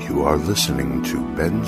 You are listening to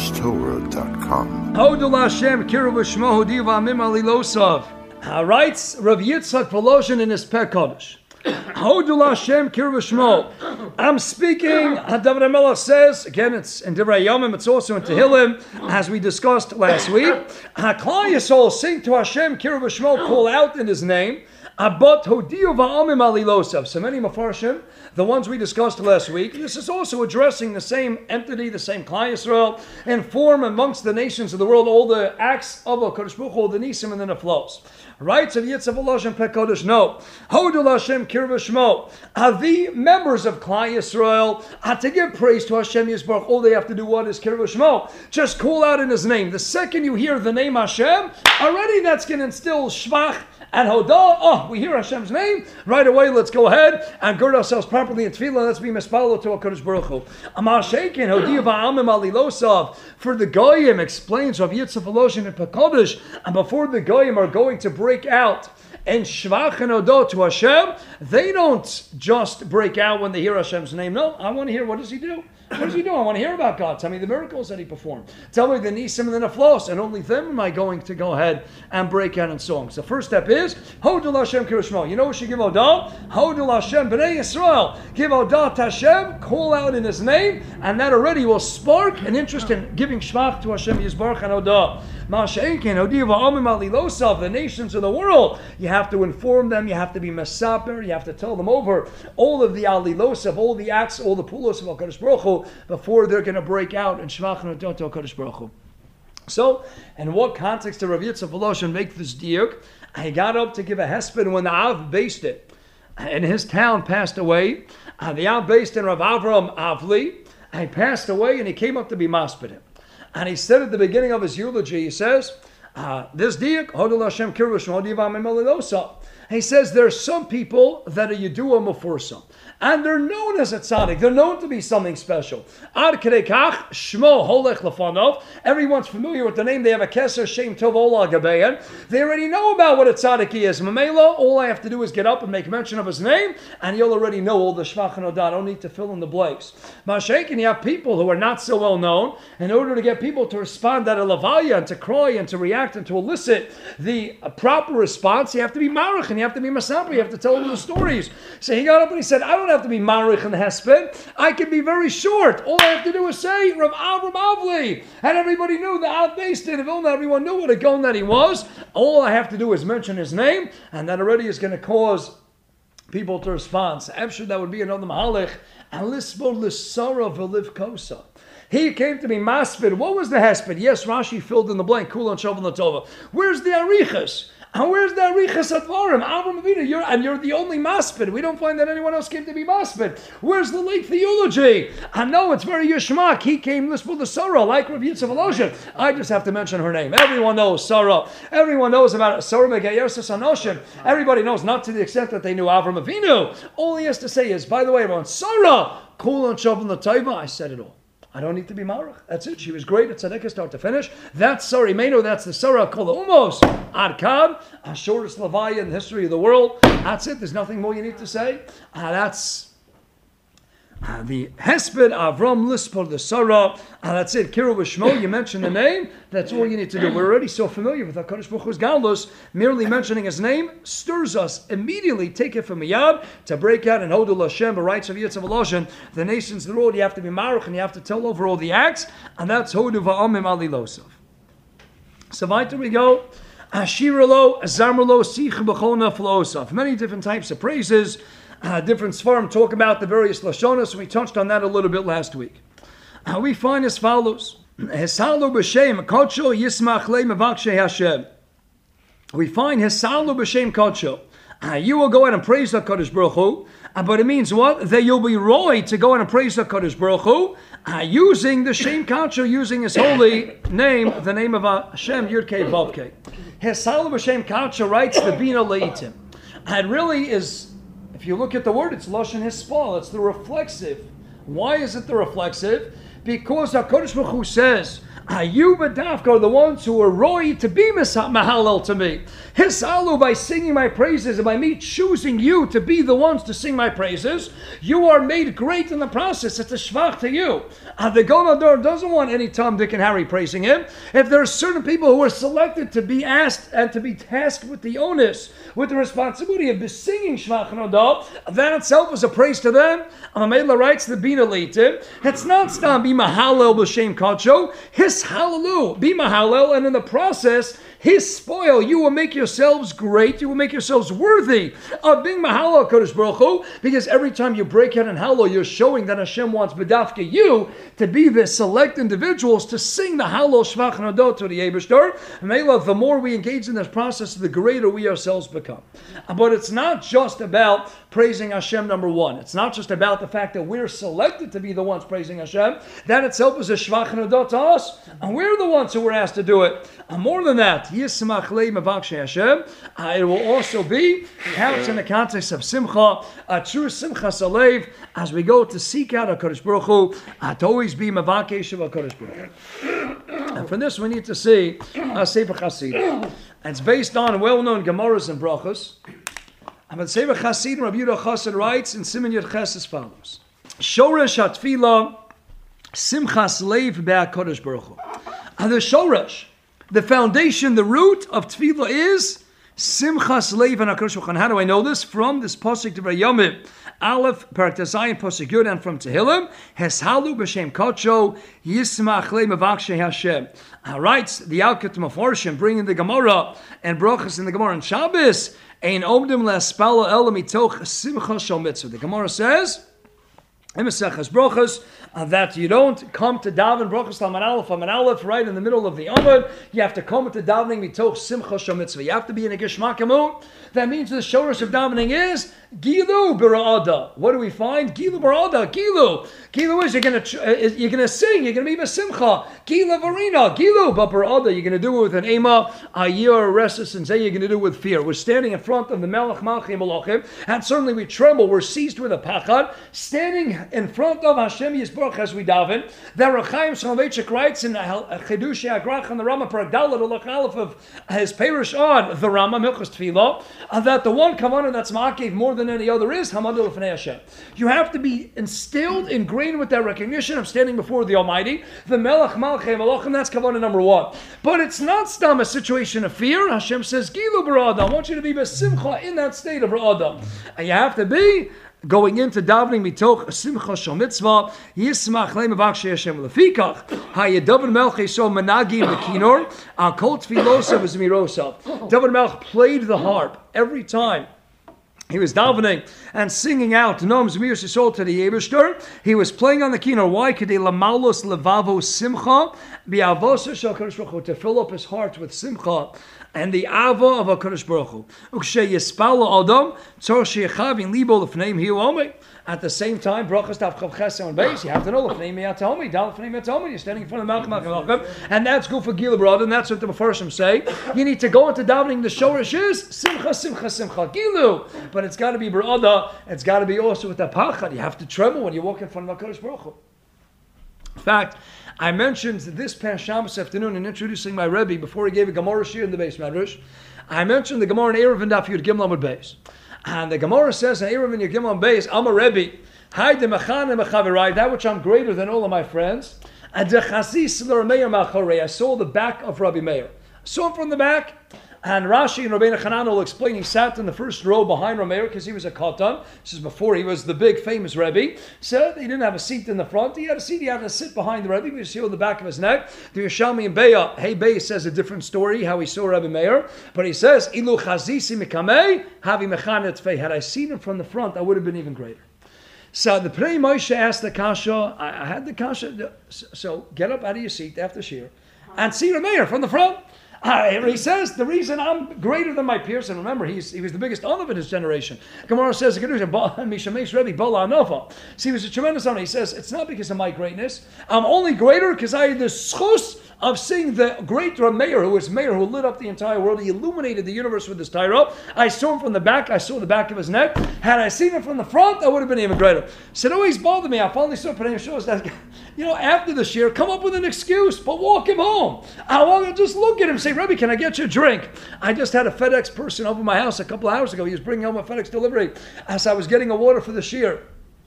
benstorah.com. Hodul Hashem Kiruv Shmo Hodiv Amim Alilosov. Writes Rav Yitzchak Volozhin in his Peh Kodesh. Hodul Hashem Kiruv Shmo. I'm speaking. David HaMelech says again. It's in Divrei Yomim. It's also in Tehillim, as we discussed last week. Klal Yisrael sing to Hashem Kiruv Shmo. Call out in His name. Abot Hodiu Va'amim Alilosov. So many Mefarshim, the ones we discussed last week. This is also addressing the same entity, the same Klal Yisrael, and form amongst the nations of the world all the acts of HaKadosh Baruch Hu, the Nisim and the Neflos. Rights of Yitzchak Volozhin Peh Kodesh. No. Hodul Hashem Kiruv Shmo. The members of Klal Yisrael to give praise to Hashem Yisbarach. All they have to do what is Kiruv Shmo. Just call out in His name. The second you hear the name Hashem, already that's going to instill Shvach and Hodah. Oh, we hear Hashem's name right away. Let's go ahead and gird ourselves properly in tefillah. Let's be mispalo to HaKadosh Baruch Hu. Amar Sheikin Hodiya Ba'amim Alilosov. For the Goyim, explains Rav Yitzchak Volozhin in Peh Kodesh, and before the Goyim are going to break out and Shvach and Hodah to Hashem, they don't just break out when they hear Hashem's name. No, I want to hear, what does He do? What does He do? I want to hear about God. Tell me the miracles that He performed. Tell me the Nisim and the Neflos, and only them am I going to go ahead and break out in songs. The first step is Hodul Hashem Kiruv Shmo. You know what should give Hodah? Hodul Hashem B'nai Yisrael. Give Hodah to Hashem, call out in His name, and that already will spark an interest in giving Shvach to Hashem Yisbarach and Hodah. Ma'ashenkin Hodiya Va'amim Alilosov, the nations of the world. You have to inform them, you have to be mesaper, you have to tell them over all of the Alilosov, all the acts, all the pulos of HaKadosh Baruch Hu, before they're going to break out in Shvach and Hodah to HaKadosh Baruch Hu. So, in what context did Rav Yitzchak Volozhin make this diuk? He got up to give a hesped when the Av based it. In his town passed away. The Av based in Rav Avram Avli. He passed away and he came up to be masped him. And he said at the beginning of his eulogy, he says, this diuk, Hodul Hashem Kiruv Shmo Hodiv Va'amim Alilosov. He says there are some people that are Yedua Mefursam, and they're known as a tzaddik. They're known to be something special. Ad Kedei Kach Shmo Holech Lefanov. Everyone's familiar with the name. They have a Keser Shem Tov Ola Gabeyan. They already know about what a tzaddik is. Mamela, all I have to do is get up and make mention of his name, and you'll already know all the Shvach and Hodah. I don't need to fill in the blanks. Ma'ashenkin, you have people who are not so well known. In order to get people to respond at a levaya and to cry and to react and to elicit the proper response, you have to be marich and you have to be masaper. You have to tell them the stories. So he got up and he said, I don't have to be marich and hesped. I can be very short. All I have to do is say Rav Avram Avli, and everybody knew the Av based in Vilna. Everyone knew what a gon that he was. All I have to do is mention his name, and that already is going to cause people to respond. So I'm sure that would be another mahalech. And lisbo l'sara v'liv kosa. He came to be maspid. What was the hesped? Yes, Rashi filled in the blank. Kulan Shavon Latova. Where's the arichas? And where's the arichas advarim? Avram Avinu, you're the only maspid. We don't find that anyone else came to be maspid. Where's the late theology? I know it's very yishmak. He came lisbo the Sarah, like Rav Yitzchak Volozhin. I just have to mention her name. Everyone knows Sarah. Everyone knows about Sarah Megayersis Anoshim. Everybody knows, not to the extent that they knew Avram Avinu. All he has to say is, by the way, everyone, Sarah, Kulan Shavon Latova. I said it all. I don't need to be marach. That's it. She was great at tzedekah start to finish. That's Sari Meno. That's the Sarah called the Umos. Arkad, shortest levaya in the history of the world. That's it. There's nothing more you need to say. That's the Hesped Avram Lispor the Sarah. That's it. Kiruv Shmo. You mention the name. That's all you need to do. We're already so familiar with HaKadosh Baruch Hu's Galus. Merely mentioning his name stirs us immediately. Take it from Miyad to break out and Hodul Hashem, the rights of Yitzchak Volozhin. The nations of the world, you have to be marach and you have to tell over all the acts. And that's Hodu Va'amim Alilosov. So weiter we go. Ashiralo, Zamralo, Sich B'chol Neflosov. Many different types of praises. Different Sfarim talk about the various Lashonas. We touched on that a little bit last week. We find as follows. Hisalu b'shem kodsho yismach le mevakshe Hashem. We find Hisalu b'shem kodsho. You will go out and praise HaKadosh Baruch Hu. But it means what? That you'll be roy to go out and praise HaKadosh Baruch Hu, using the Shem Kodsho, using His holy name, the name of Hashem Yud-Kei Vav-Kei. Hisalu b'shem kodsho writes the Bina Leitim. It really is, if you look at the word, it's Lashon Hispal. It's the reflexive. Why is it the reflexive? Because HaKadosh Baruch Hu says, You Badafka are the ones who are roy to be Mahalel to me. Hisalu, by singing my praises and by me choosing you to be the ones to sing my praises, you are made great in the process. It's a shvach to you. The Gonador doesn't want any Tom, Dick, and Harry praising him. If there are certain people who are selected to be asked and to be tasked with the onus, with the responsibility of singing shvach Nodah, that itself is a praise to them. Amela writes the Bina Leitim. It's not stam be Mahalel b'shem kacho. His hallelu, be Mahalel, and in the process, his spoil, you will make yourselves great, you will make yourselves worthy of being Mahalel Kodesh Baruch Hu, because every time you break out in Hallel, you're showing that Hashem wants B'dafka you to be the select individuals to sing the Hallel Shvach Nodah to the Eibishter. Mela, the more we engage in this process, the greater we ourselves become. But it's not just about praising Hashem, number one. It's not just about the fact that we're selected to be the ones praising Hashem. That itself is a Shvach Nodah to us, and we're the ones who were asked to do it. And more than that, Yismach Lei Mavakshe Hashem. It will also be, perhaps in the context of Simcha, a true Simcha Salev, as we go to seek out HaKadosh Baruch Hu, to always be Mavakesh of HaKadosh Baruch Hu. And for this we need to see Sefer Chassidim. It's based on well-known Gemaras and Brachos. But Sefer Chassidim, Rabbi Yehuda Chassid writes in Siman Yud Ches as follows: Shoresh HaTfilah Simchas Leiv BeHaKadosh Baruch Hu. And the Shoresh, the foundation, the root of Tefillah is Simchas Leiv and HaKadosh Baruch Hu. How do I know this? From this pasuk to Vayomim, Aleph, Parak Tezayin, pasuk Yud, and from Tehillim, Heshalu b'shem Kocho, Yismach Lei Mavakshe Hashem. Writes the Alkut Meforshim, bringing the Gemara and Brachos in the Gemara and Shabbos, Ein Omdim Le'aspala Ela Mitoch Simcha Shel Mitzvah. The Gemara says, that you don't come to daven brachos Laman Aleph right in the middle of the Amud. You have to come to davening mitoch simcha shel mitzvah. You have to be in a geshmak mood. That means the shoresh of davening is gilu b'ra'ada. What do we find? Gilu b'ra'ada. Gilu is you're gonna sing. You're gonna be b'simcha. Gila varina. Gilu but b'ra'ada. You're gonna do it with an ema, ayir, restless, and say you're gonna do it with fear. We're standing in front of the Melech Malchei Malachim, and certainly we tremble. We're seized with a pachad. Standing in front of Hashem Yisborach as we daven. That Rechaim Soloveitchik writes in Chedushei Agrach on the Rama Parak Dalet Alach Aleph of his Perush on the Rama Milchus Tefillah, that the one kavanah that's ma'akev more than any other is Hamadu L'fnei Hashem. You have to be instilled, ingrained with that recognition of standing before the Almighty, the Melech Malchei Malachim. That's kavanah number one. But it's not stam a situation of fear. Hashem says Gilu B'Ra'ada. I want you to be besimcha in that state of B'Ra'ada. And you have to be going into davening mitoch simcha shel mitzvah yismach lei mavakshe Hashem lefikach hayadavid melch so managi mekinor al kol tfilosav zmirosav. David Melch played the harp every time he was davening and singing out Nom Zmir Sisol to the Eibishter. He was playing on the kinnor. Why? Kedei lamalos levavo simcha bi'avosa shel HaKadosh Baruch Hu, to fill up his heart with simcha and the ava of HaKadosh Baruch Hu. Ukshe yispala adam tzor sheyechav in libo lefneim hiu omei. At the same time, brachas tav chav ches on base. You have to know lefneim miyat omei, dal lefneim miyat omei. You're standing in front of Malchim Malchim, and that's good for Gila Brad, and that's what the Mefarshim say. You need to go into davening. The shoresh is simcha, simcha, simcha, Gilu. But it's got to be brada. It's got to be also with the pachad. You have to tremble when you walk in front of HaKadosh Baruch Hu. In fact, I mentioned this past Shabbos afternoon in introducing my Rebbe before he gave a Gemara shir in the Beis Medrash. I mentioned the Gemara in Erev and Daf Yud Gimel Amud Beis. And the Gemara says in Erev and Yud Gimel Amud Beis, I'm a Rebbe. Hi de mechan mechaverai, that which I'm greater than all of my friends. And de chasis l'Rameir machorei, I saw the back of Rabbi Meir. I saw him from the back. And Rashi and Rabbeinu Chanan will explain he sat in the first row behind Rameir because he was a katan. This is before he was the big famous Rebbe. So he didn't have a seat in the front. He had a seat. He had to sit behind the Rebbe. You see on the back of his neck. The Yerushalmi and Beya. Hey Beya says a different story how he saw Rabbi Meir. But he says, Ilu chazisi mikamei havi mechanet fei. Had I seen him from the front, I would have been even greater. So the Pnei Moshe asked the kasha. I had the kasha. So get up out of your seat after shir and see Rameir from the front. He says, the reason I'm greater than my peers, and remember, he was the biggest Olav in his generation. Gemara says, so he was a tremendous honor. He says, it's not because of my greatness. I'm only greater because I had the schus of seeing the great Rameir, who was Meir, who lit up the entire world. He illuminated the universe with his Torah. I saw him from the back. I saw the back of his neck. Had I seen him from the front, I would have been even greater. So it always bothered me. I finally saw Panay shows that, after the year, come up with an excuse, but walk him home. I want to just look at him and say, Rebbe, can I get you a drink? I just had a FedEx person over my house a couple of hours ago. He was bringing home a FedEx delivery as I was getting a water for the shear.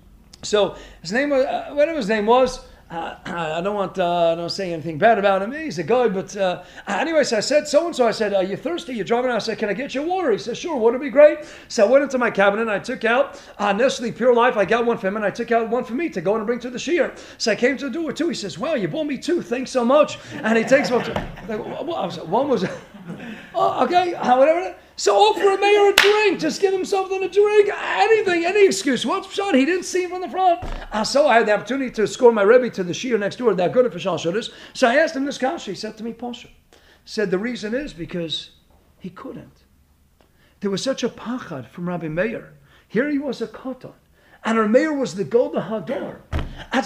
So his name, whatever his name was, I don't say anything bad about him. He's a guy, but anyways, I said so-and-so, I said, are you thirsty? You're driving out? I said, can I get you water? He said, sure, water would be great. So I went into my cabinet and I took out Nestle Pure Life. I got one for him and I took out one for me to go and bring to the shear. So I came to the door too. He says, wow, you bought me two. Thanks so much. And he takes one. One was, okay, whatever. So offer a mayor a drink. Just give him something to drink. Anything, any excuse. What's Pshat? He didn't see him from the front. So I had the opportunity to score my Rebbe to the shear next door. That good for Shal Shudders. So I asked him this kasha. He said to me, Pasha. Said the reason is because he couldn't. There was such a pachad from Rabbi Meir. Here he was a katan. And our mayor was the Golda Hadar. I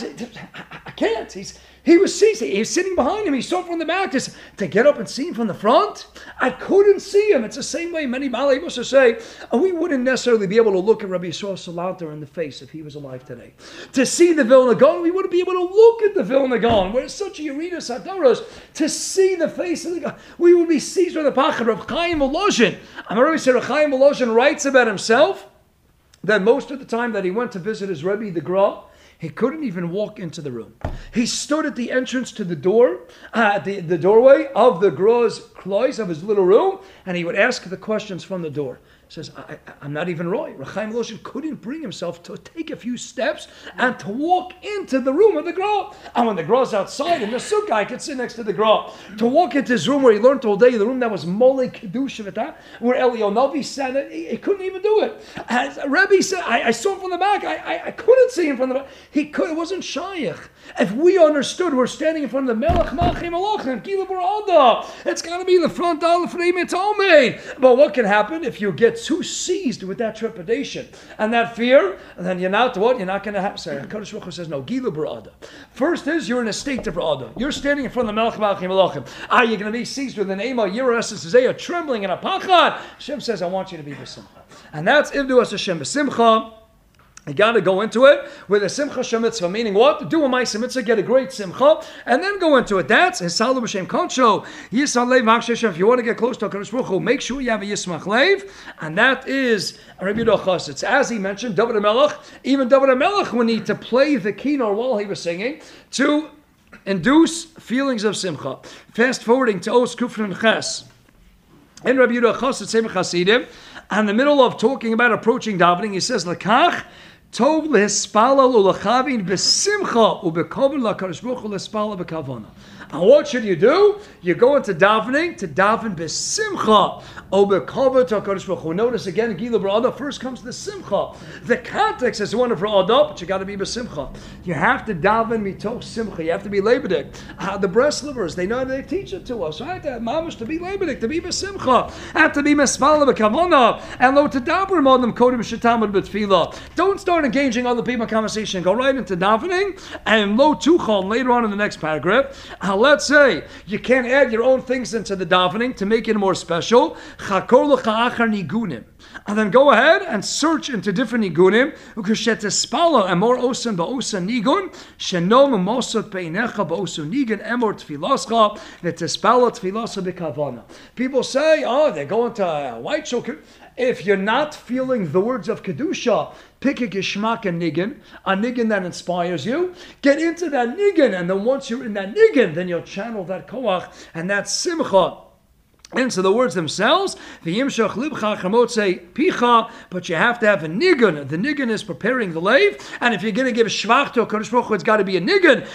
can't. He was sitting behind him. He saw him from the back. Just to get up and see him from the front, I couldn't see him. It's the same way many Balei used to say, we wouldn't necessarily be able to look at Rabbi Yisrael Salanter in the face if he was alive today. To see the Vilna Gaon, we wouldn't be able to look at the Vilna Gaon. We're such a Yeridas Hadaros. To see the face of the Gaon, we would be seized with the pachad. Rav Chaim Volozhin. I'm already saying Rav Chaim Volozhin writes about himself that most of the time that he went to visit his Rebbe, the Gra, he couldn't even walk into the room. He stood at the entrance to the door, the doorway of the Gra's klois, of his little room, and he would ask the questions from the door. He says, I'm not even Roy. Rav Chaim Volozhin couldn't bring himself to take a few steps and to walk into the room of the Gra. And when the Gra's outside in the sukkah, I could sit next to the Gra. To walk into his room where he learned all day, the room that was Molei Kedusha, where Eliyahu Navi sat, he couldn't even do it. As Rebbe said, I saw him from the back. I couldn't see him from the back. It wasn't shaykh. If we understood we're standing in front of the Melech Malchim Malachim, Gila Barada, it's got to be the front door for the But what can happen if you get too seized with that trepidation and that fear? And then you're not what? You're not going to have. Sorry, Kadosh Baruch Hu says no. Gila Barada. First is you're in a state of Barada. You're standing in front of the Melech Malchim Malachim. Are you going to be seized with an Ema Yiras Zayah trembling in a pachad? Hashem says, I want you to be b'simcha, and that's Ivdu as Hashem b'simcha. You got to go into it with a simcha shemitzvah, meaning what? Do a ma'aseh mitzvah, get a great simcha, and then go into it. That's Hisalu b'shem koncho. Yisal leiv ha'kshem. If you want to get close to HaKadosh Baruch Hu, make sure you have a yismach leiv, and that is Rabbi Yehuda Chassidus. It's as he mentioned, David HaMelech. Even David HaMelech would need to play the kinnor while he was singing to induce feelings of simcha. Fast forwarding to Os Kufrin Ches. In Rabbi Yehuda Chassidus, Sefer Chasidim, in the middle of talking about approaching davening, he says, L'kach Tov lehispalal ulachavin b'simcha u'bekavod lakadosh baruch hu lehispalal b'kavona. And what should you do? You go into davening to daven b'simcha u'bekavod to HaKadosh Baruch Hu. Notice again, Gila B'Ada first comes the simcha. The context is one of B'Ada, but you got to be b'simcha. You have to daven mitoch simcha. You have to be lebedik. The Breslivers, they teach it to us, right? Mamash to be lebedik, to be b'simcha, and to be mispalal b'kavona, and lo to daber modem kodim shetamud b'tfilah. Don't start engaging other people in conversation. Go right into davening, and lo tuchal later on in the next paragraph. Let's say you can't add your own things into the davening to make it more special. Chakor l'cha achar nigunim. And then go ahead and search into different nigunim. Ukeshetespala emor osan ba'osan nigun. Shenom mosot peinecha ba'osan nigun emor tfilascha. V'tespala tfilasa b'kavana. People say, they're going to white shulchan. If you're not feeling the words of Kedusha, pick a geshmak and niggin, a niggin that inspires you. Get into that niggin, and then once you're in that niggin, then you'll channel that koach and that simcha And so the words themselves, but you have to have a nigun. The nigun is preparing the lave, and if you're going to give shvach to HaKadosh Baruch Hu, it's got to be a nigun.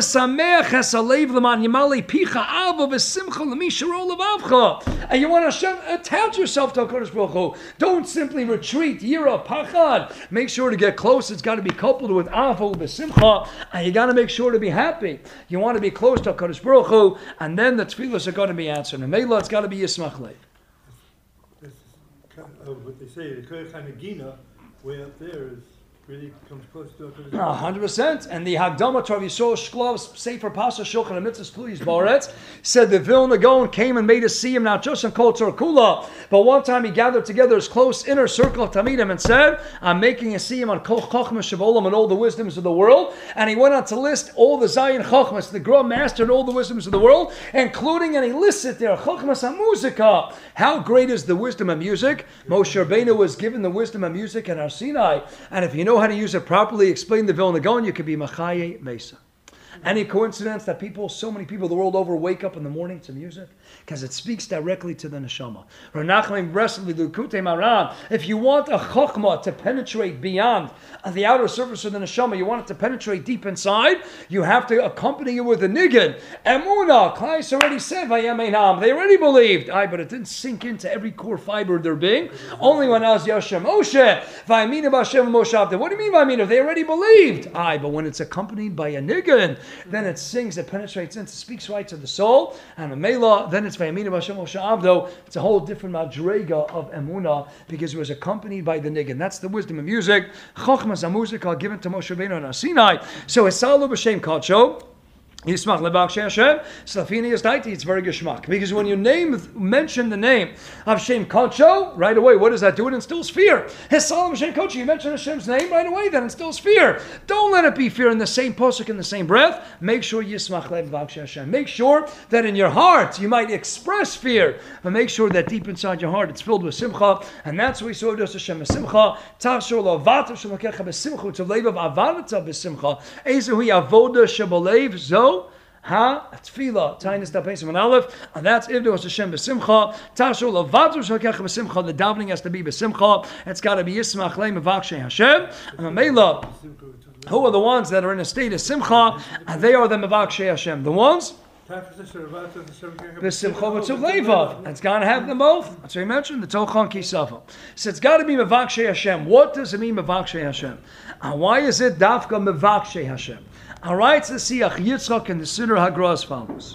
And you want to attach yourself to HaKadosh Baruch Hu. Don't simply retreat, yira, pachad. Make sure to get close. It's got to be coupled with avo b'simcha, and you got to make sure to be happy. You want to be close to HaKadosh Baruch Hu, and then the tefillos are going to be answered. And Mela, it's got to be Yismach Lev. What they say, the Koyach HaNagina, way up there, really comes close to 100%. And the Hagdama Tov Yisrael Shklov's Sefer Pasha Shulchan HaMitzvahs Pluyis Baretz said the Vilna Gaon came and made us see him not just in Kol Tzor Kula, but one time he gathered together his close inner circle of Talmidim and said, I'm making a see him on Kol Chochmah Shevolam and all the wisdoms of the world. And he went on to list all the Zion Chochmas, the Gra mastered all the wisdoms of the world, including, and he listed there, Chochmas HaMuzika. How great is the wisdom of music? Moshe Rabbeinu was given the wisdom of music in Har Sinai. And if you know how to use it properly, explain the Vilna Gaon, you could be Machaye Mesa. Any coincidence that so many people the world over wake up in the morning to music? Because it speaks directly to the neshama. If you want a chokhmah to penetrate beyond the outer surface of the neshama, you want it to penetrate deep inside, you have to accompany it with a niggin. Emunah, Klais already said, Vayemenam. They already believed. But it didn't sink into every core fiber of their being. Only when Az Yashem Moshe, Vayamina B'Hashem Moshe. What do you mean Vayamina? They already believed. But when it's accompanied by a niggin, then it sings, it penetrates in, it speaks right to the soul, and a Mela, then it's Vayamina B'Hashem Moshe Avdo. It's a whole different madrega of Emunah, because it was accompanied by the niggin. That's the wisdom of music. Chochmas HaMuzika given to Moshe Rabbeinu on Har Sinai. So Hisalu B'Shem Kadsho. Yismach levakshe Hashem, Slafini is daiti. It's very geschmack, because when you mention the name of Shem Kodsho, right away, what does that do? It instills fear. Hisalam Shem Kodsho, you mention Hashem's name right away, that instills fear. Don't let it be fear in the same posuk, in the same breath. Make sure Yismach levakshe Hashem. Make sure that in your heart you might express fear, but make sure that deep inside your heart it's filled with simcha, and that's what we saw with Hashem simcha. Tashur lovato shemakecha besimcha to lev of avanata besimcha. Ezehu avoda shebalev zo. Tefillah, Tainis Dapesim and Aleph, and that's Ivdu Hashem B'Simcha. Tashul Avadu Shalkech B'Simcha. The davening has to be B'Simcha. It's got to be Yismach Leim Mevakshe Hashem. And Mela, who are the ones that are in a state of Simcha? And they are the Mevakshe Hashem. The ones? B'Simcha B'Tzuv Levav. It's got to have them both. That's what you mentioned, the Tochon Kisafa. So it's got to be Mevakshe Hashem. What does it mean Mevakshe Hashem? And why is it Dafka Mevakshe Hashem? Alright, so see Yitzchak and the Siddur HaGra as follows.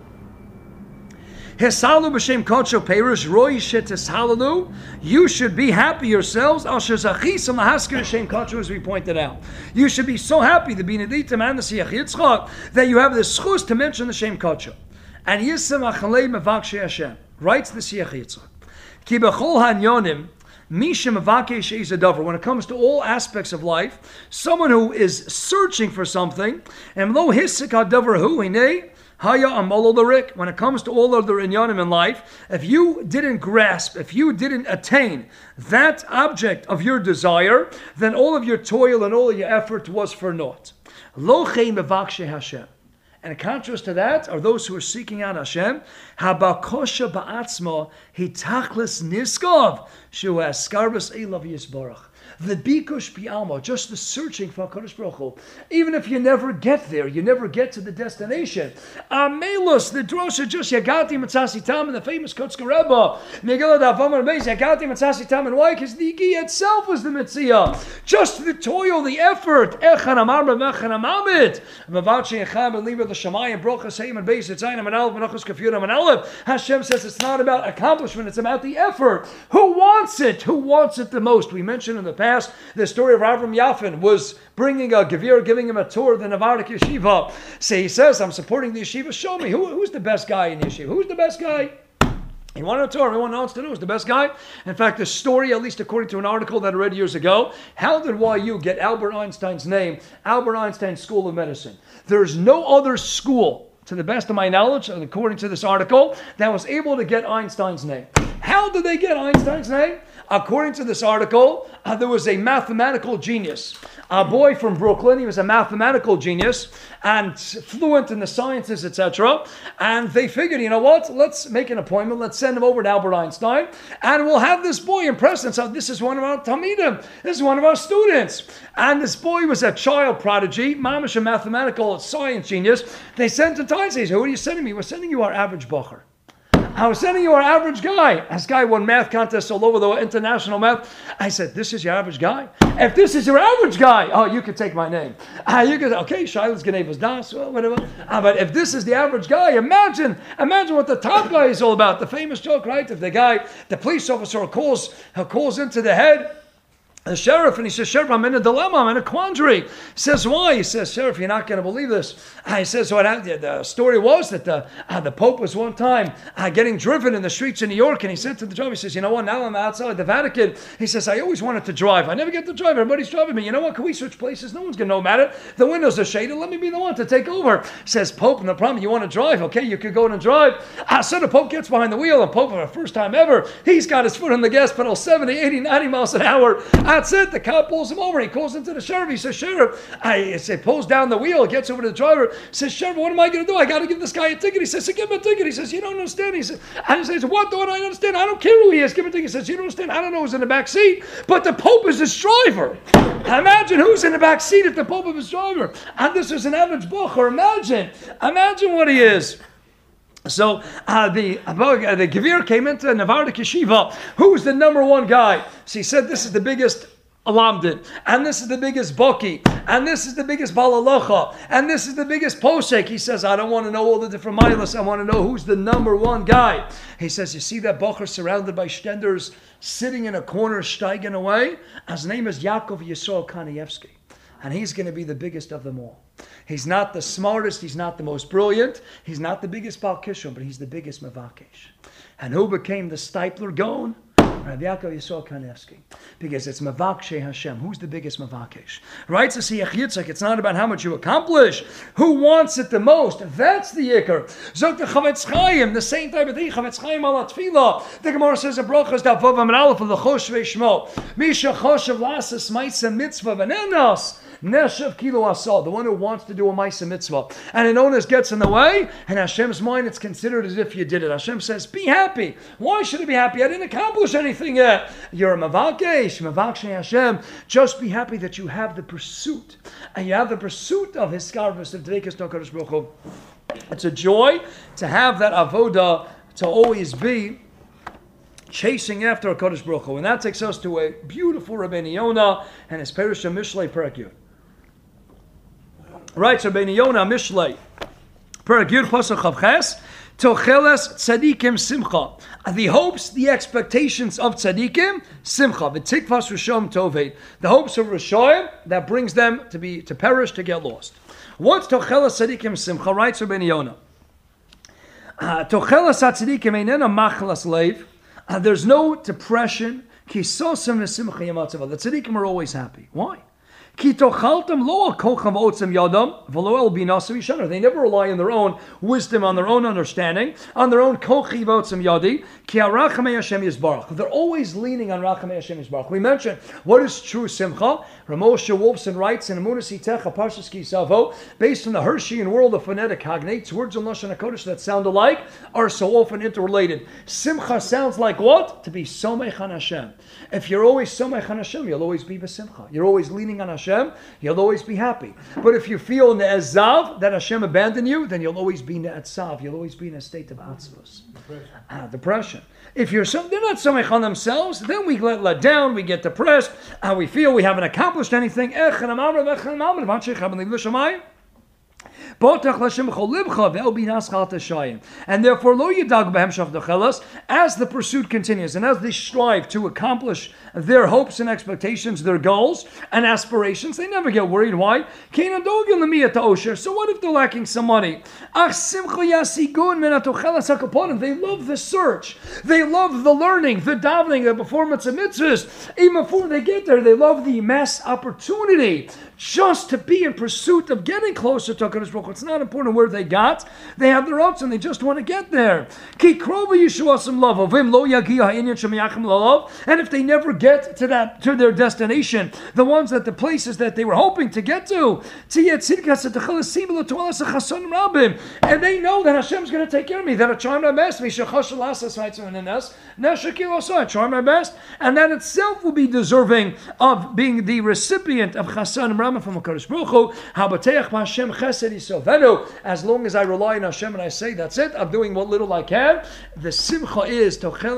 Hisalu b'shem kodsho perush roi shetisalalu. You should be happy yourselves. Asher zachisam lahasker b'shem kodsho, as we pointed out. You should be so happy, the Beneditim and the Siach Yitzchak, that you have the schus to mention the Shem Kodsho. And Yisem achalei mevakshe Hashem. Writes the Siach Yitzchak. Ki b'chol hanyonim. When it comes to all aspects of life, someone who is searching for something, when it comes to all other inyanim in life, if you didn't grasp, if you didn't attain that object of your desire, then all of your toil and all of your effort was for naught. And in contrast to that are those who are seeking out Hashem. Habakosha ba'atzma hitachlis niskov shu askarvus elav yisbarach. The bikush bi'alma, just the searching for HaKadosh Baruch Hu. Even if you never get there, you never get to the destination. Amelus, the drosha just Yagati Matzasi Tam, and the famous Kotzker Rebbe, Megillah Da'avam Rebeis, Yagati Matzasi Tam, and why? Because the Igi itself was the Mitzvah. Just the toil, the effort. Echan Amar B'mechan Amamit. Mavachi Echam and Liber the Shamayim, Brochas Heim and Beis, Yitzayim and Aleph, Menachos Kafyurim and Aleph. Hashem says it's not about accomplishment, it's about the effort. Who wants it? Who wants it the most? We mentioned in the past, the story of Avram Yafin was bringing a Gevir, giving him a tour of the Navardik Yeshiva. So he says, I'm supporting the Yeshiva. Show me, who's the best guy in the Yeshiva? Who's the best guy? He wanted a tour. Everyone wants to know who's the best guy. In fact, the story, at least according to an article that I read years ago, how did YU get Albert Einstein's name, Albert Einstein School of Medicine? There's no other school, to the best of my knowledge, according to this article, that was able to get Einstein's name. How did they get Einstein's name? according to this article, there was a mathematical genius, a boy from Brooklyn. He was a mathematical genius and fluent in the sciences, etc. And they figured, you know what? Let's make an appointment. Let's send him over to Albert Einstein, and we'll have this boy impress us. This is one of our Talmidim. This is one of our students. And this boy was a child prodigy, mamish, a mathematical science genius. They sent to Tyson. He said, "Who are you sending me? We're sending you our average bacher. I was sending you our average guy." This guy won math contests all over the international math. I said, "This is your average guy? If this is your average guy, oh, you could take my name. You could, okay, Shiloh's Genevas Das, well, whatever. But if this is the average guy, imagine what the top guy is all about." The famous joke, right? If the police officer calls into the head, the sheriff, and he says, "Sheriff, I'm in a dilemma, I'm in a quandary." He says, "Why?" He says, "Sheriff, you're not going to believe this." He says, "What happened?" The story was that the Pope was one time getting driven in the streets of New York, and he said to the driver, he says, "You know what, now I'm outside the Vatican." He says, "I always wanted to drive. I never get to drive. Everybody's driving me. You know what, can we switch places? No one's going to know about it. The windows are shaded. Let me be the one to take over." Says Pope, "No problem. You want to drive? Okay, you could go and drive." So the Pope gets behind the wheel, and Pope, for the first time ever, he's got his foot on the gas pedal, 70, 80, 90 miles an hour. That's it. The cop pulls him over. He calls into the sheriff. He says, "Sheriff," pulls down the wheel, gets over to the driver, says, "Sheriff, what am I going to do? I got to give this guy a ticket." He says, "Give him a ticket." He says, "You don't understand." He says, "What don't I understand? I don't care who he is. Give him a ticket." He says, "You don't understand. I don't know who's in the back seat, but the Pope is his driver." Imagine who's in the back seat if the Pope is his driver. And this is an average bocher. Imagine what he is. So the Gevir came into Navardik Yeshiva. Who's the number one guy? So he said, "This is the biggest Alamdin, and this is the biggest Boki, and this is the biggest Balalocha, and this is the biggest Posek." He says, "I don't want to know all the different milas. I want to know who's the number one guy." He says, "You see that Bocher surrounded by Stenders, sitting in a corner, steigen away? His name is Yaakov Yisrael Kanievsky. And he's going to be the biggest of them all. He's not the smartest, he's not the most brilliant, he's not the biggest Baal Kishon, but he's the biggest Mavakesh." And who became the Stipler Gaon? Rabbi Yaakov Yisrael Kanevsky. Because it's Mavakshe Hashem. Who's the biggest Mavakesh? Right? So see, it's not about how much you accomplish. Who wants it the most? That's the Yikr. Zok the Chavetz Chaim, the same type of thing. Chavetz Chaim ala Tefillah. The Gemara says, a brachas da vav amar aleph of the Chosh ve'shmo. Misha Choshev lasas ma'isa mitzvah v'nenas. Neshav kilo asal, the one who wants to do a ma'isa mitzvah, and an onus gets in the way, and Hashem's mind, it's considered as if you did it. Hashem says, be happy. Why should I be happy? I didn't accomplish anything yet. You're a mavakesh, mavakshe Hashem. Just be happy that you have the pursuit, and you have the pursuit of His skarvus of Dveikus HaKadosh Baruch Hu. It's a joy to have that avoda, to always be chasing after HaKadosh Baruch Hu. And that takes us to a beautiful Rabbeinu Yonah and his Perush Mishlei Perek Yud. Right, so Rabbeinu Yonah Mishlei Perek Yud Pasuk Chav Ches, Tocheles Tzadikim Simcha. The hopes, the expectations of Tzadikim, Simcha. V'tikvas Rishom Toved. The hopes of Rishayim that brings them to perish, to get lost. What's Tocheles Tzadikim Simcha? Right, so Rabbeinu Yonah. Tocheles Tzadikim Einena Machlas Leiv. There's no depression. The tzaddikim are always happy. Why? They never rely on their own wisdom, on their own understanding, on their own kochi v'otzem yadi. They're always leaning on Rachamei Hashem Yisbarach. We mentioned what is true simcha. Ramosha Wolfson writes in Amunas Itecha Parshas Ki Savo, based on the Hersheyan world of phonetic cognates, words in Lashon HaKodesh that sound alike are so often interrelated. Simcha sounds like what? To be somech on Hashem. If you're always somech on Hashem, you'll always be b'simcha. You're always leaning on Hashem, you'll always be happy. But if you feel ne'ezav, that Hashem abandoned you, then you'll always be ne'etzav. You'll always be in a state of atzvus. Depression. If they're not somech on themselves, then we get let down, we get depressed, and we feel we haven't accomplished anything. And therefore, as the pursuit continues, and as they strive to accomplish their hopes and expectations, their goals and aspirations, they never get worried. Why? So what if they're lacking some money? They love the search. They love the learning, the davening, the performance of mitzvahs. Even before they get there, they love the mass opportunity just to be in pursuit of getting closer to HaKadosh Baruch Hu. Baruch Hu. It's not important where they got. They have their own, and they just want to get there. Ki krova Yeshuasim lavavim lo yagia ha'inyan shemiyachim lalav. And if they never get to their destination, the ones that the places that they were hoping to get to, and they know that Hashem's going to take care of me, that I try my best, I try my best, and that itself will be deserving of being the recipient of Chassan and Rama from HaKadosh Baruch Hu. As long as I rely on Hashem and I say, that's it, I'm doing what little I can. The simcha is,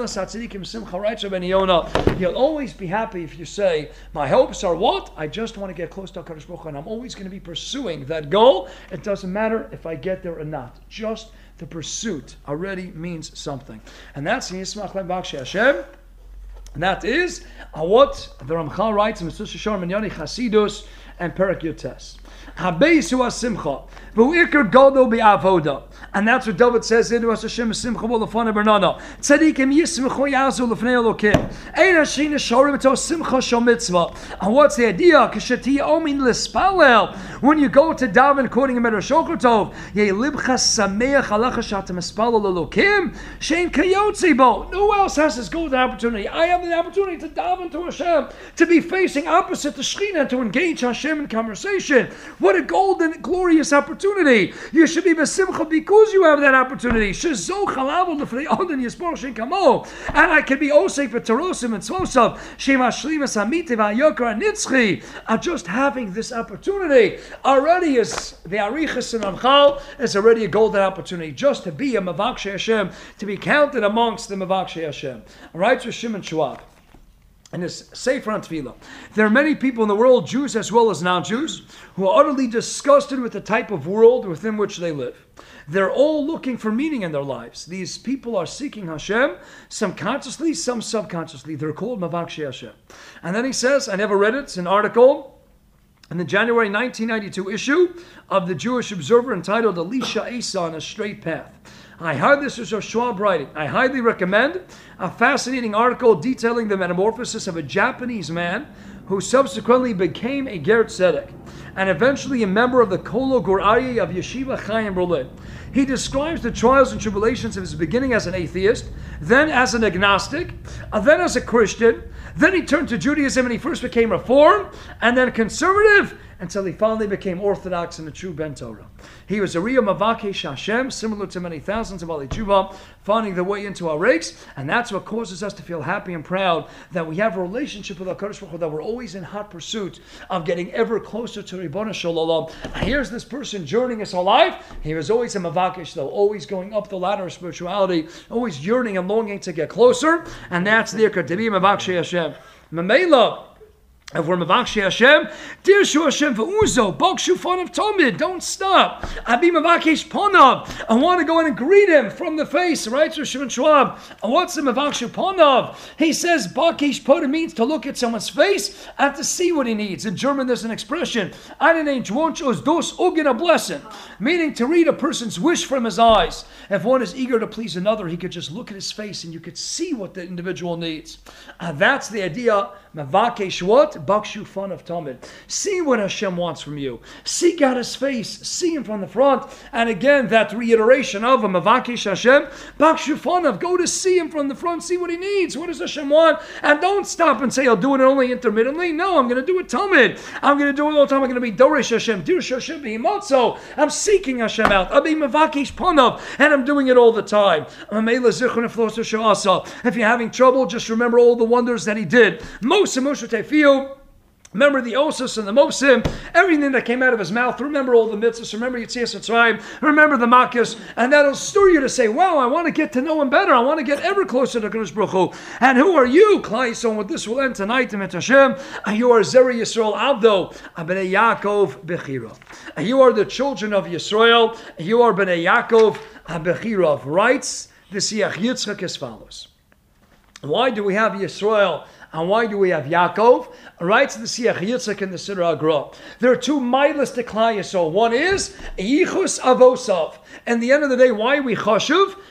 you'll always be happy if you say, my hopes are what? I just want to get close to HaKadosh Baruch Hu, and I'm always going to be pursuing that goal. It doesn't matter if I get there or not. Just the pursuit already means something. And that's Yismach Le'Bakshi Hashem. And that is what the Ramchal writes in Mesusa Shor Minyani Chasidus and Perek Yotes. Habeisu Simcha, v'u'ikar Godo be'avoda, and that's what David says. Idu Hashem Simcha v'lefana bernana. Tzadikim yismechu yazu lefnei Elokim. Ein Hashem shorim to Simcha shel mitzvah. And what's the idea? K'sheti omin l'spalel. When you go to daven, quoting a Medrash Shokar Tov, Yeh libcha sameach halacha shatem espalel Elokim. Shein kayotzi bo. Who else has this golden opportunity? I have the opportunity to daven to Hashem, to be facing opposite the Shekhinah, to engage Hashem in conversation. What a golden, glorious opportunity. You should be besimcha because you have that opportunity. And I can be osef v'tarosim and tzvosav. Shema shlimas hamiti v'ayokar nitzchi. Just having this opportunity already is the arichas and Ramchal is already a golden opportunity. Just to be a mavakshei Hashem, to be counted amongst the mavakshei Hashem. All right, so Shimon Schwab. And his Sefer on Tefillah. There are many people in the world, Jews as well as non-Jews, who are utterly disgusted with the type of world within which they live. They're all looking for meaning in their lives. These people are seeking Hashem, some consciously, some subconsciously. They're called Mavakshei Hashem. And then he says, I never read it, it's an article in the January 1992 issue of the Jewish Observer entitled Elisha Asa on a Straight Path. I heard this is Schwab writing. I highly recommend a fascinating article detailing the metamorphosis of a Japanese man who subsequently became a Ger Tzedek and eventually a member of the Kolo Gur Aryeh of Yeshiva Chai in Berlin. He describes the trials and tribulations of his beginning as an atheist, then as an agnostic, then as a Christian, then he turned to Judaism and he first became Reform, and then conservative, until he finally became Orthodox and a true Ben Torah. He was a real Mavakesh Hashem, similar to many thousands of Ali Tshuva, finding their way into our rakes, and that's what causes us to feel happy and proud that we have a relationship with HaKadosh Baruch Hu, that we're always in hot pursuit of getting ever closer to Ribbon Shalom. Here's this person journeying his whole life. He was always a Mavakesh, though, always going up the ladder of spirituality, always yearning and longing to get closer, and that's the Ikar, to be Mavakesh Hashem. Mamela. If we're Mavakshei Hashem, Dirshu Hashem v'uzo, Bokshu fun of Tomid, don't stop. Abi Mavakesh Ponav, I want to go in and greet him from the face, right? So Shimon Schwab, what's the Mavakshu Ponav? He says, Bakesh Ponav means to look at someone's face and to see what he needs. In German, there's an expression, einen Wunsch aus dos Augen a blessing, meaning to read a person's wish from his eyes. If one is eager to please another, he could just look at his face and you could see what the individual needs. That's the idea. Mavakesh what? Bakshu fun of Talmud. See what Hashem wants from you. Seek out His face. See Him from the front. And again, that reiteration of a Mavakesh Hashem. Bakshu fun of. Go to see Him from the front. See what He needs. What does Hashem want? And don't stop and say, I'll do it only intermittently. No, I'm going to do it Talmud. I'm going to do it all the time. I'm going to be Dorish Hashem. Dirsh Hashem B'himotzo. I'm seeking Hashem out. I'll be Mavakesh Panav. And I'm doing it all the time. If you're having trouble, just remember all the wonders that He did. Remember the Osus and the Mosim, everything that came out of his mouth. Remember all the mitzvahs. Remember Yitzias Mitzrayim. Remember the Makkos. And that'll stir you to say, wow, I want to get to know Him better. I want to get ever closer to HaKadosh Baruch Hu. And who are you? Klai Yisrael, with this will end tonight. You are Zeri Yisrael Avdo, Bnei Yaakov Bechira. You are the children of Yisrael. You are Bnei Yaakov Bechira. Writes the Siach Yitzchak as follows. Why do we have Yisrael? And why do we have Yaakov? Writes the Siach Yitzchak in the Siddur Agra. There are two milas to Klai Yisrael. One is Yichus Avosav. And the end of the day, why are we chashuv?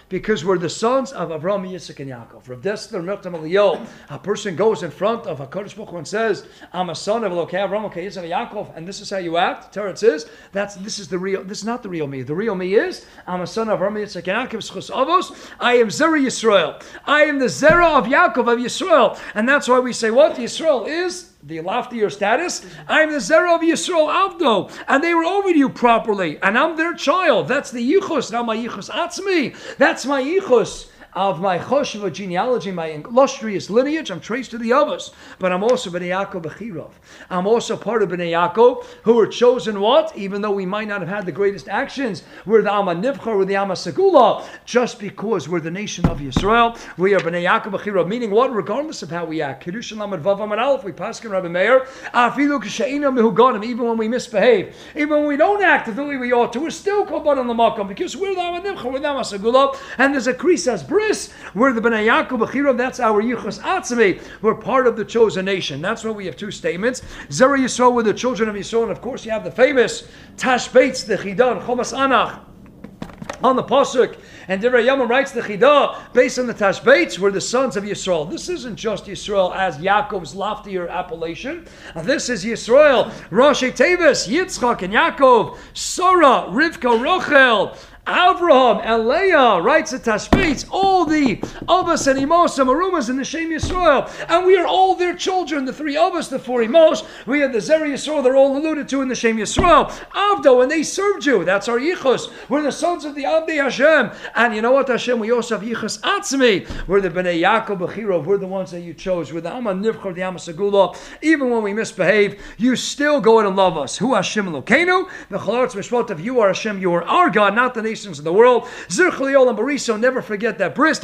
Because we're the sons of Avraham, Yitzchak, and Yaakov. Rav Dessler, Mechtam Eliyahu, a person goes in front of HaKadosh Baruch Hu and says, I'm a son of Elokei Avraham, Elokei Yitzchak, and Yaakov, and this is how you act. Teretz is, this is not the real me. The real me is, I'm a son of Avraham, Yitzchak, and Yaakov, Schus Avos, I am Zera Yisrael. I am the Zera of Yaakov, of Yisrael. And that's why we say what? Yisrael is the loftier status. I'm the Zera of Yisrael Avdo, and they were over you properly, and I'm their child. That's the Yichus, not my Yichus Atzmi. That's my Yichus of my Choshev genealogy, my illustrious lineage. I'm traced to the Avos, but I'm also Bnei Yaakov Bechirov. I'm also part of Bnei Yaakov, who were chosen what? Even though we might not have had the greatest actions, we're the Amma Nivchar, we're the Amma Segula, just because we're the nation of Yisrael. We are Bnei Yaakov Bechirov, meaning what? Regardless of how we act. Kedushin Lamed Vav Amud Aleph, we paskin Rabbi Meir, Afilu K'She'ina Mehuganim, even when we misbehave, even when we don't act the way we ought to, we're still Kol on the Makam, because we're the Amma Nivchar, we're the Amma Segula, and there's a Krisas Bris. We're the Bnei Yaakov Bechirov. That's our Yichus Atzmi. We're part of the chosen nation. That's why we have two statements. Zera Yisrael, we're the children of Yisrael. And of course you have the famous Tashbeitz, the Chidah, Chomas Anach, on the Pasuk. And Divrei Yamim writes the Chidah, based on the Tashbeitz, we're the sons of Yisrael. This isn't just Yisrael as Yaakov's loftier appellation. This is Yisrael, Roshei Tevis, Yitzchak and Yaakov, Sarah, Rivka, Rochel, Avraham and Leah, writes the Tashbeitz, all the Avos and Emos and Marumas in the Shem Yisrael, and we are all their children, the three Avos, the four Emos, we have the Zera Yisrael, they're all alluded to in the Shem Yisrael, Avdo, and they served you, that's our Yichus, we're the sons of the Avdei Hashem, and you know what Hashem, we also have Yichus Atzmi, we're the Bnei Yaakov Bechirov, we're the ones that you chose, we're the Amma Nivchar, the Amma Segula, even when we misbehave, you still go in and love us. Hu Hashem Elokeinu, the Chalatz Mishpotav, you are Hashem, you are our God, not the nations of the world. Zir Chaliol and Bariso, never forget that bris.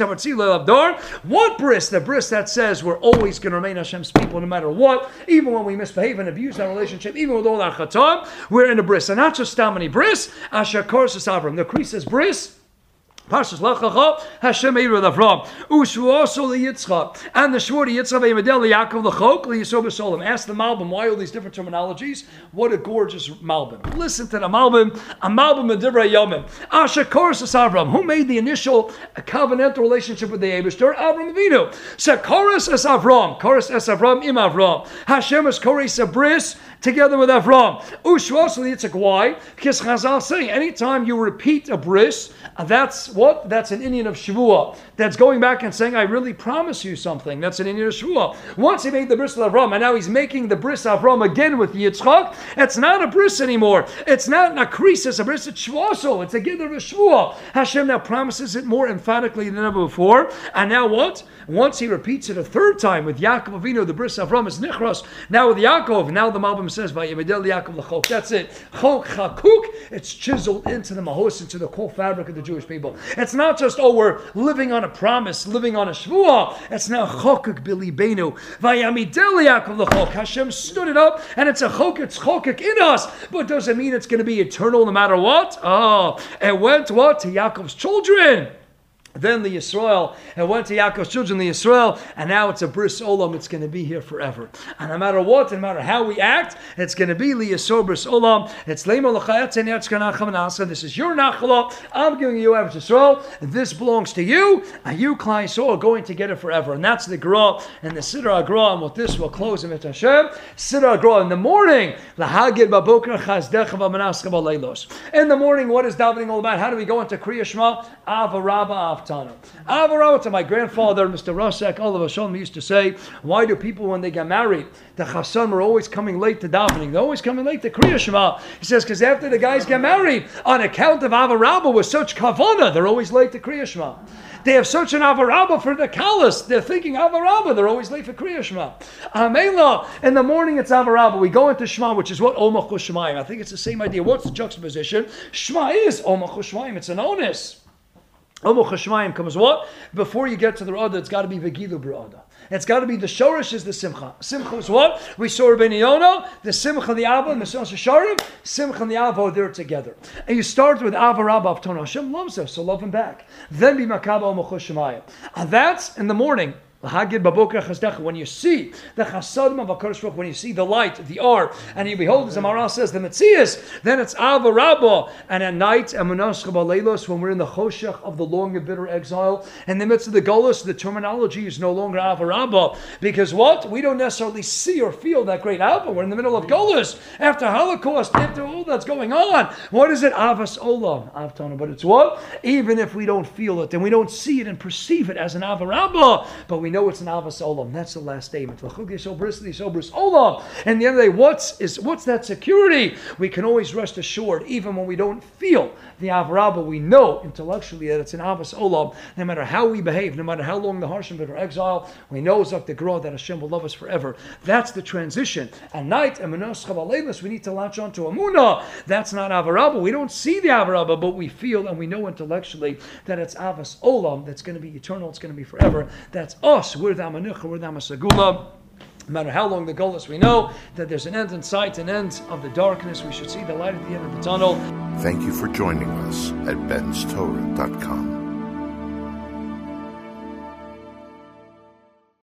What bris? The bris that says we're always going to remain Hashem's people no matter what, even when we misbehave and abuse our relationship, even with all our chatam, we're in a bris. And not just Stamani bris, Asher Korsus Avram. The crease is bris. Parshas Lech Lecha, Hashem Eiru Avram, Ushuaso LeYitzchak, and the Shvur Yitzchak V'Yimedel LeYaakov L'Chok LeYisrael B'Solam. Ask the Malbim why all these different terminologies. What a gorgeous Malbim! Listen to the Malbim, a Malbim in Divrei Yomim. Asher Korsus Avram, who made the initial covenantal relationship with the Eibishter? Avram Avinu. So Korus es Avram, Korus es Avram im Avram. Hashem is Korus Abris together with Avram. Ushuaso LeYitzchak. Why? Because Chazal say anytime you repeat a bris, that's what? That's an Indian of Shavua. That's going back and saying, I really promise you something. That's an Indian of Shavua. Once he made the bris of Avram, and now he's making the bris of Avram again with Yitzchak, it's not a bris anymore. It's not a kris, it's a bris, it's Shvuaso. It's a gidder of Shavua. Hashem now promises it more emphatically than ever before. And now what? Once he repeats it a third time with Yaakov Avinu, the bris of Avram is Nichras. Now with Yaakov, now the Malbim says, Vayimedel Yaakov L'Chok. That's it. Chok Chakuk. It's chiseled into the mahos, into the core fabric of the Jewish people. It's not just, we're living on a promise, living on a shvuah. It's now chokuk bilibenu. Vayamidel Yaakov L'Chok. Hashem stood it up, and it's a chok, it's chokuk in us. But does it mean it's going to be eternal no matter what? It went what? To Yaakov's children. Then the Yisrael, and went to Yaakov's children, the Yisrael, and now it's a bris olam, it's going to be here forever. And no matter what, no matter how we act, it's going to be li Yisrael bris olam. It's leima l'chayat and yatzkanachem nasa. This is your nachala. I'm giving you Eretz Yisrael. This belongs to you, and you, Klal Yisrael, are going to get it forever. And that's the Gra and the Siddur HaGra, and with this we'll close in Hashem. Siddur HaGra in the morning, lahagid baboker chazdecha v'manascha b'leilos. In the morning, what is davening all about? How do we go into Kriya Shema? Avarabba Avarabba, to my grandfather, Mr. Rosek, Olav Hashem, used to say, why do people, when they get married, the chassan were always coming late to davening? They're always coming late to Kriya Shema. He says, because after the guys get married, on account of Avarabba with such kavana, they're always late to Kriya Shema. They have such an Avarabba for the Kalas. They're thinking Avarabba. They're always late for Kriya Shema. Amela, in the morning it's Avarabba. We go into Shema, which is what Omach Shemayim. I think it's the same idea. What's the juxtaposition? Shema is Omach Shemayim. It's an onus. Omach Shemayim comes what? Before you get to the Ra'ada, it's got to be Vegilu B'Ra'ada. It's got to be the Shorish is the Simcha. Simcha is what? We saw Rabbeinu Yonah, the Simcha, the Ava, and the Sharim. Simcha and the Ava are there together. And you start with Ava Rabba Avton. Hashem loves us, so love him back. Then be Makaba Omach Shemayim. And that's in the morning. When you see the chasadim of HaKadosh Baruch Hu, when you see the light, the R, and you behold, as the Maharal says, the Metzias, then it's Ava Rabbah. And at night, Emunah Shabaleilos, when we're in the choshech of the long and bitter exile, in the midst of the Golus, the terminology is no longer Ava Rabbah. Because what? We don't necessarily see or feel that great Ava. We're in the middle of Golus, after Holocaust, after all that's going on. What is it? Avas Olam, Avtana. But it's what? Even if we don't feel it, and we don't see it and perceive it as an Ava Rabbah, but we know it's an Avas Olam. That's the last statement. And the end of the day, what's that security? We can always rest assured, even when we don't feel the Ava Rabbah, we know intellectually that it's an Avas Olam. No matter how we behave, no matter how long the harsh and bitter exile, we know Zak the Gra that Hashem will love us forever. That's the transition. At night, we need to latch on to Amunah. That's not Ava Rabbah. We don't see the Ava Rabbah, but we feel and we know intellectually that it's Avas Olam that's going to be eternal, it's going to be forever. That's us. We're the Amanucha, we're the Amasagula. No matter how long the goal is, we know that there's an end in sight, an end of the darkness. We should see the light at the end of the tunnel. Thank you for joining us at benstorah.com.